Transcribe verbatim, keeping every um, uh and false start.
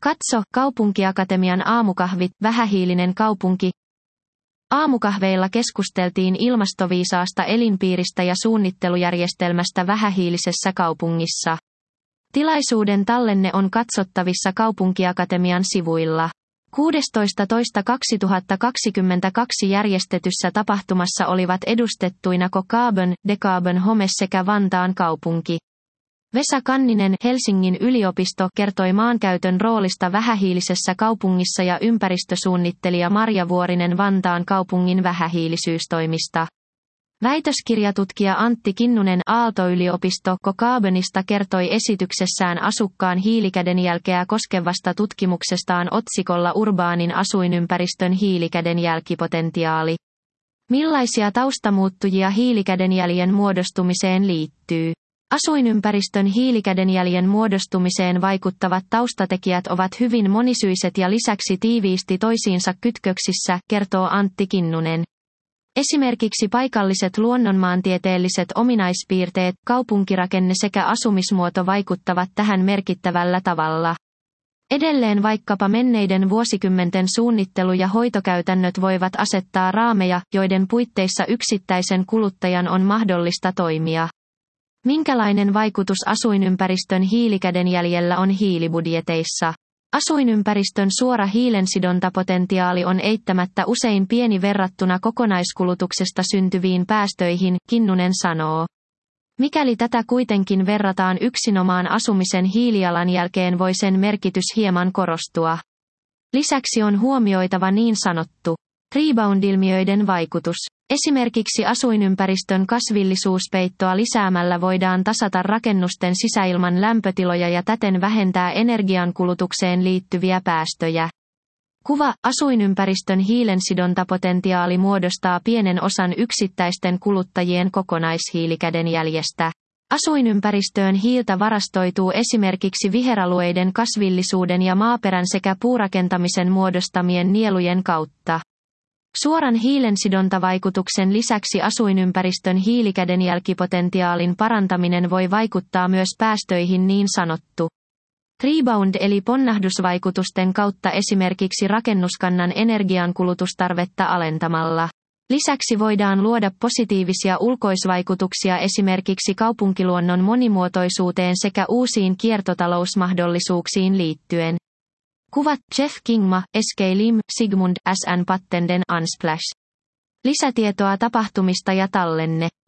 Katso, Kaupunkiakatemian aamukahvit, vähähiilinen kaupunki. Aamukahveilla keskusteltiin ilmastoviisaasta elinpiiristä ja suunnittelujärjestelmästä vähähiilisessä kaupungissa. Tilaisuuden tallenne on katsottavissa Kaupunkiakatemian sivuilla. kuudestoista toista kaksituhattakaksikymmentäkaksi järjestetyssä tapahtumassa olivat edustettuina Carbon, Decarbon Home sekä Vantaan kaupunki. Vesa Kanninen, Helsingin yliopisto, kertoi maankäytön roolista vähähiilisessä kaupungissa ja ympäristösuunnittelija Marja Vuorinen Vantaan kaupungin vähähiilisyystoimista. Väitöskirjatutkija Antti Kinnunen Aalto-yliopisto Carbonista kertoi esityksessään asukkaan hiilikädenjälkeä koskevasta tutkimuksestaan otsikolla Urbaanin asuinympäristön hiilikädenjälkipotentiaali. Millaisia taustamuuttujia hiilikädenjäljen muodostumiseen liittyy? Asuinympäristön hiilikädenjäljen muodostumiseen vaikuttavat taustatekijät ovat hyvin monisyiset ja lisäksi tiiviisti toisiinsa kytköksissä, kertoo Antti Kinnunen. Esimerkiksi paikalliset luonnonmaantieteelliset ominaispiirteet, kaupunkirakenne sekä asumismuoto vaikuttavat tähän merkittävällä tavalla. Edelleen vaikkapa menneiden vuosikymmenten suunnittelu- ja hoitokäytännöt voivat asettaa raameja, joiden puitteissa yksittäisen kuluttajan on mahdollista toimia. Minkälainen vaikutus asuinympäristön hiilikädenjäljellä on hiilibudjeteissa? Asuinympäristön suora hiilensidontapotentiaali on eittämättä usein pieni verrattuna kokonaiskulutuksesta syntyviin päästöihin, Kinnunen sanoo. Mikäli tätä kuitenkin verrataan yksinomaan asumisen hiilijalanjälkeen, voi sen merkitys hieman korostua. Lisäksi on huomioitava niin sanottu rebound-ilmiöiden vaikutus. Esimerkiksi asuinympäristön kasvillisuuspeittoa lisäämällä voidaan tasata rakennusten sisäilman lämpötiloja ja täten vähentää energiankulutukseen liittyviä päästöjä. Kuva: asuinympäristön hiilensidontapotentiaali muodostaa pienen osan yksittäisten kuluttajien kokonaishiilikädenjäljestä. Asuinympäristöön hiiltä varastoituu esimerkiksi viheralueiden kasvillisuuden ja maaperän sekä puurakentamisen muodostamien nielujen kautta. Suoran hiilensidontavaikutuksen lisäksi asuinympäristön hiilikädenjälkipotentiaalin parantaminen voi vaikuttaa myös päästöihin niin sanottu rebound eli ponnahdusvaikutusten kautta esimerkiksi rakennuskannan energiankulutustarvetta alentamalla. Lisäksi voidaan luoda positiivisia ulkoisvaikutuksia esimerkiksi kaupunkiluonnon monimuotoisuuteen sekä uusiin kiertotalousmahdollisuuksiin liittyen. Kuvat: Jeff Kingma, S K Lim, Sigmund, S N Pattenden, Unsplash. Lisätietoa tapahtumista ja tallenne.